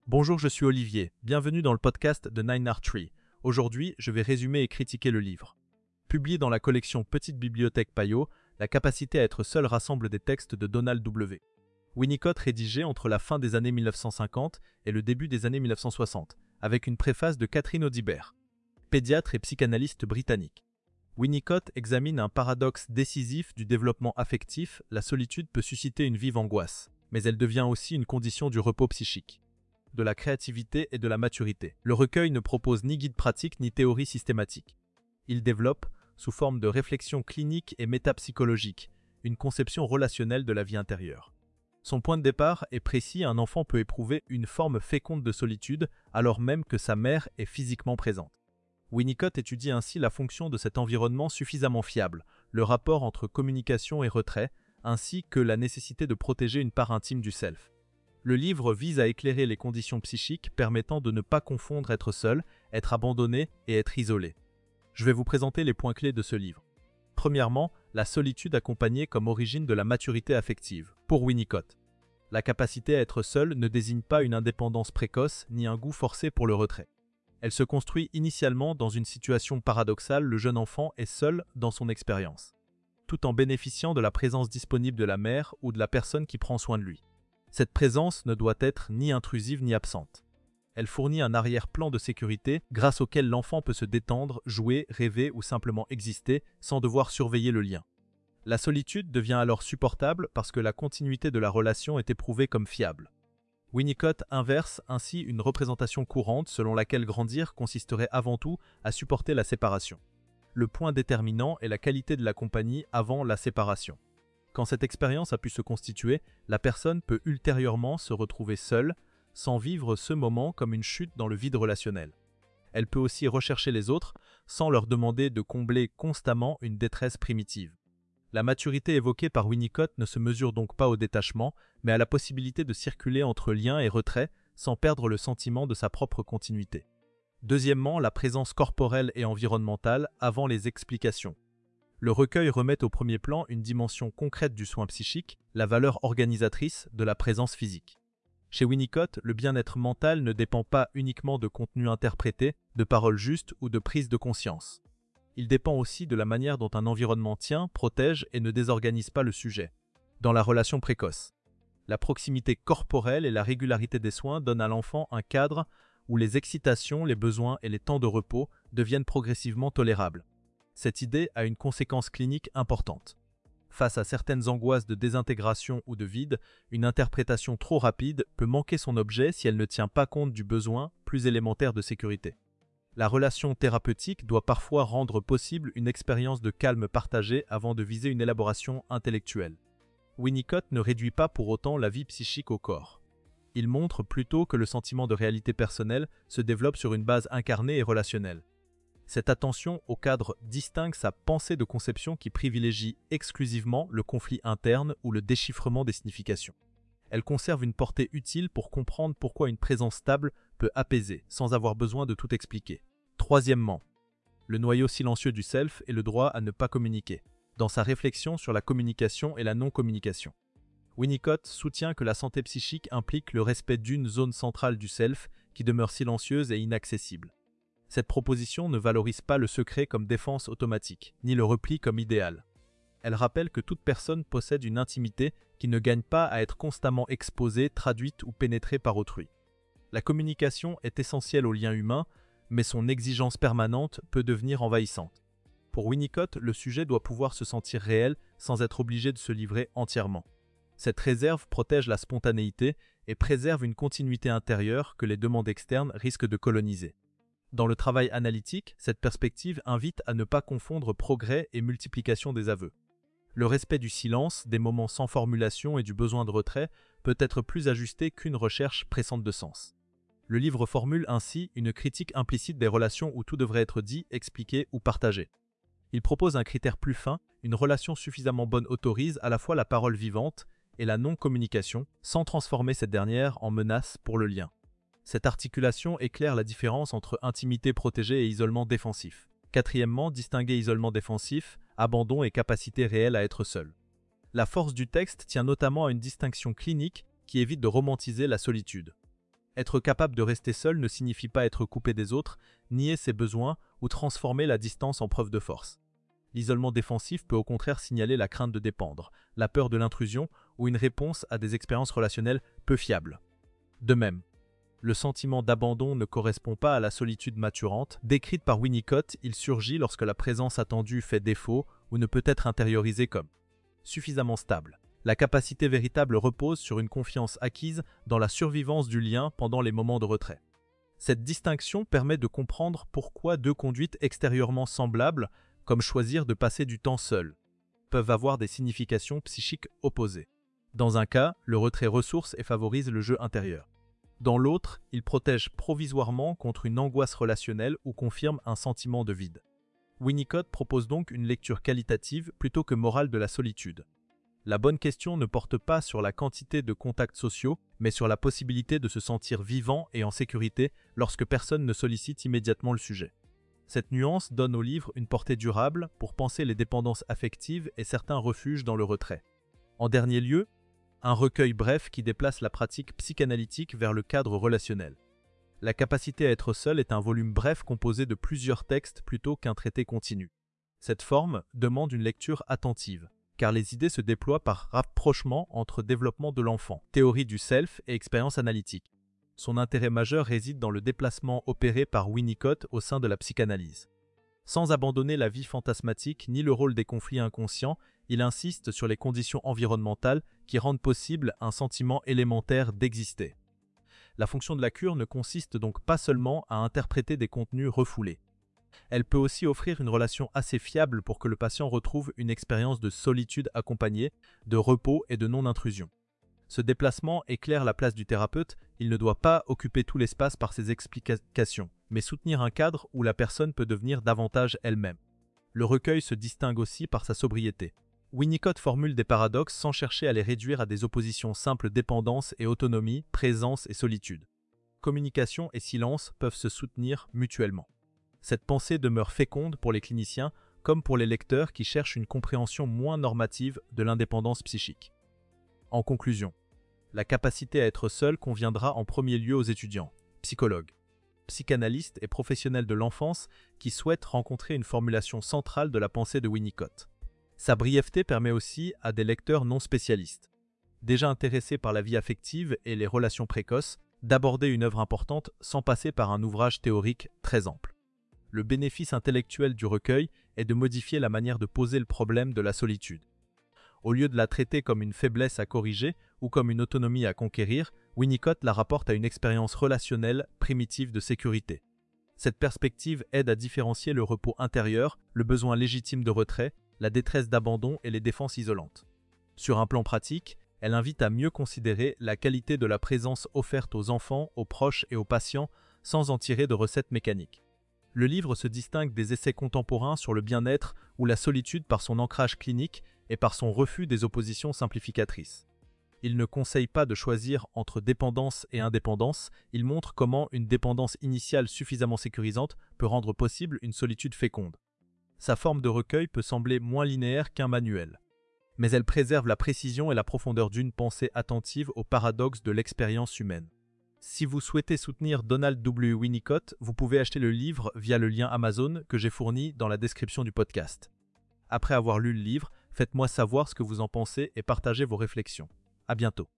Bonjour, je suis Olivier. Bienvenue dans le podcast de Nine Art Tree. Aujourd'hui, je vais résumer et critiquer le livre. Publié dans la collection Petite Bibliothèque Payot, La capacité à être seul rassemble des textes de Donald W. Winnicott rédigé entre la fin des années 1950 et le début des années 1960, avec une préface de Catherine Audibert, pédiatre et psychanalyste britannique. Winnicott examine un paradoxe décisif du développement affectif: la solitude peut susciter une vive angoisse, mais elle devient aussi une condition du repos psychique, de la créativité et de la maturité. Le recueil ne propose ni guide pratique ni théorie systématique. Il développe, sous forme de réflexion clinique et métapsychologique, une conception relationnelle de la vie intérieure. Son point de départ est précis: un enfant peut éprouver une forme féconde de solitude alors même que sa mère est physiquement présente. Winnicott étudie ainsi la fonction de cet environnement suffisamment fiable, le rapport entre communication et retrait, ainsi que la nécessité de protéger une part intime du self. Le livre vise à éclairer les conditions psychiques permettant de ne pas confondre être seul, être abandonné et être isolé. Je vais vous présenter les points clés de ce livre. Premièrement, la solitude accompagnée comme origine de la maturité affective. Pour Winnicott, la capacité à être seul ne désigne pas une indépendance précoce ni un goût forcé pour le retrait. Elle se construit initialement dans une situation paradoxale: le jeune enfant est seul dans son expérience, tout en bénéficiant de la présence disponible de la mère ou de la personne qui prend soin de lui. Cette présence ne doit être ni intrusive ni absente. Elle fournit un arrière-plan de sécurité grâce auquel l'enfant peut se détendre, jouer, rêver ou simplement exister sans devoir surveiller le lien. La solitude devient alors supportable parce que la continuité de la relation est éprouvée comme fiable. Winnicott inverse ainsi une représentation courante selon laquelle grandir consisterait avant tout à supporter la séparation. Le point déterminant est la qualité de la compagnie avant la séparation. Quand cette expérience a pu se constituer, la personne peut ultérieurement se retrouver seule, sans vivre ce moment comme une chute dans le vide relationnel. Elle peut aussi rechercher les autres, sans leur demander de combler constamment une détresse primitive. La maturité évoquée par Winnicott ne se mesure donc pas au détachement, mais à la possibilité de circuler entre lien et retrait, sans perdre le sentiment de sa propre continuité. Deuxièmement, la présence corporelle et environnementale avant les explications. Le recueil remet au premier plan une dimension concrète du soin psychique, la valeur organisatrice de la présence physique. Chez Winnicott, le bien-être mental ne dépend pas uniquement de contenu interprété, de paroles justes ou de prise de conscience. Il dépend aussi de la manière dont un environnement tient, protège et ne désorganise pas le sujet. Dans la relation précoce, la proximité corporelle et la régularité des soins donnent à l'enfant un cadre où les excitations, les besoins et les temps de repos deviennent progressivement tolérables. Cette idée a une conséquence clinique importante. Face à certaines angoisses de désintégration ou de vide, une interprétation trop rapide peut manquer son objet si elle ne tient pas compte du besoin plus élémentaire de sécurité. La relation thérapeutique doit parfois rendre possible une expérience de calme partagée avant de viser une élaboration intellectuelle. Winnicott ne réduit pas pour autant la vie psychique au corps. Il montre plutôt que le sentiment de réalité personnelle se développe sur une base incarnée et relationnelle. Cette attention au cadre distingue sa pensée de conception qui privilégie exclusivement le conflit interne ou le déchiffrement des significations. Elle conserve une portée utile pour comprendre pourquoi une présence stable peut apaiser, sans avoir besoin de tout expliquer. Troisièmement, le noyau silencieux du self et le droit à ne pas communiquer, dans sa réflexion sur la communication et la non-communication. Winnicott soutient que la santé psychique implique le respect d'une zone centrale du self qui demeure silencieuse et inaccessible. Cette proposition ne valorise pas le secret comme défense automatique, ni le repli comme idéal. Elle rappelle que toute personne possède une intimité qui ne gagne pas à être constamment exposée, traduite ou pénétrée par autrui. La communication est essentielle au lien humain, mais son exigence permanente peut devenir envahissante. Pour Winnicott, le sujet doit pouvoir se sentir réel sans être obligé de se livrer entièrement. Cette réserve protège la spontanéité et préserve une continuité intérieure que les demandes externes risquent de coloniser. Dans le travail analytique, cette perspective invite à ne pas confondre progrès et multiplication des aveux. Le respect du silence, des moments sans formulation et du besoin de retrait peut être plus ajusté qu'une recherche pressante de sens. Le livre formule ainsi une critique implicite des relations où tout devrait être dit, expliqué ou partagé. Il propose un critère plus fin: une relation suffisamment bonne autorise à la fois la parole vivante et la non-communication, sans transformer cette dernière en menace pour le lien. Cette articulation éclaire la différence entre intimité protégée et isolement défensif. Quatrièmement, distinguer isolement défensif, abandon et capacité réelle à être seul. La force du texte tient notamment à une distinction clinique qui évite de romantiser la solitude. Être capable de rester seul ne signifie pas être coupé des autres, nier ses besoins ou transformer la distance en preuve de force. L'isolement défensif peut au contraire signaler la crainte de dépendre, la peur de l'intrusion ou une réponse à des expériences relationnelles peu fiables. De même, le sentiment d'abandon ne correspond pas à la solitude maturante. Décrite par Winnicott, il surgit lorsque la présence attendue fait défaut ou ne peut être intériorisée comme suffisamment stable. La capacité véritable repose sur une confiance acquise dans la survivance du lien pendant les moments de retrait. Cette distinction permet de comprendre pourquoi deux conduites extérieurement semblables, comme choisir de passer du temps seul, peuvent avoir des significations psychiques opposées. Dans un cas, le retrait ressource et favorise le jeu intérieur. Dans l'autre, il protège provisoirement contre une angoisse relationnelle ou confirme un sentiment de vide. Winnicott propose donc une lecture qualitative plutôt que morale de la solitude. La bonne question ne porte pas sur la quantité de contacts sociaux, mais sur la possibilité de se sentir vivant et en sécurité lorsque personne ne sollicite immédiatement le sujet. Cette nuance donne au livre une portée durable pour penser les dépendances affectives et certains refuges dans le retrait. En dernier lieu, un recueil bref qui déplace la pratique psychanalytique vers le cadre relationnel. La capacité à être seul est un volume bref composé de plusieurs textes plutôt qu'un traité continu. Cette forme demande une lecture attentive, car les idées se déploient par rapprochement entre développement de l'enfant, théorie du self et expérience analytique. Son intérêt majeur réside dans le déplacement opéré par Winnicott au sein de la psychanalyse. Sans abandonner la vie fantasmatique ni le rôle des conflits inconscients, il insiste sur les conditions environnementales qui rendent possible un sentiment élémentaire d'exister. La fonction de la cure ne consiste donc pas seulement à interpréter des contenus refoulés. Elle peut aussi offrir une relation assez fiable pour que le patient retrouve une expérience de solitude accompagnée, de repos et de non-intrusion. Ce déplacement éclaire la place du thérapeute, il ne doit pas occuper tout l'espace par ses explications, mais soutenir un cadre où la personne peut devenir davantage elle-même. Le recueil se distingue aussi par sa sobriété. Winnicott formule des paradoxes sans chercher à les réduire à des oppositions simples dépendance et autonomie, présence et solitude. Communication et silence peuvent se soutenir mutuellement. Cette pensée demeure féconde pour les cliniciens comme pour les lecteurs qui cherchent une compréhension moins normative de l'indépendance psychique. En conclusion, la capacité à être seul conviendra en premier lieu aux étudiants, psychologues, psychanalystes et professionnels de l'enfance qui souhaitent rencontrer une formulation centrale de la pensée de Winnicott. Sa brièveté permet aussi à des lecteurs non spécialistes, déjà intéressés par la vie affective et les relations précoces, d'aborder une œuvre importante sans passer par un ouvrage théorique très ample. Le bénéfice intellectuel du recueil est de modifier la manière de poser le problème de la solitude. Au lieu de la traiter comme une faiblesse à corriger ou comme une autonomie à conquérir, Winnicott la rapporte à une expérience relationnelle primitive de sécurité. Cette perspective aide à différencier le repos intérieur, le besoin légitime de retrait, la détresse d'abandon et les défenses isolantes. Sur un plan pratique, elle invite à mieux considérer la qualité de la présence offerte aux enfants, aux proches et aux patients sans en tirer de recettes mécaniques. Le livre se distingue des essais contemporains sur le bien-être ou la solitude par son ancrage clinique et par son refus des oppositions simplificatrices. Il ne conseille pas de choisir entre dépendance et indépendance, il montre comment une dépendance initiale suffisamment sécurisante peut rendre possible une solitude féconde. Sa forme de recueil peut sembler moins linéaire qu'un manuel, mais elle préserve la précision et la profondeur d'une pensée attentive aux paradoxes de l'expérience humaine. Si vous souhaitez soutenir Donald W. Winnicott, vous pouvez acheter le livre via le lien Amazon que j'ai fourni dans la description du podcast. Après avoir lu le livre, faites-moi savoir ce que vous en pensez et partagez vos réflexions. À bientôt.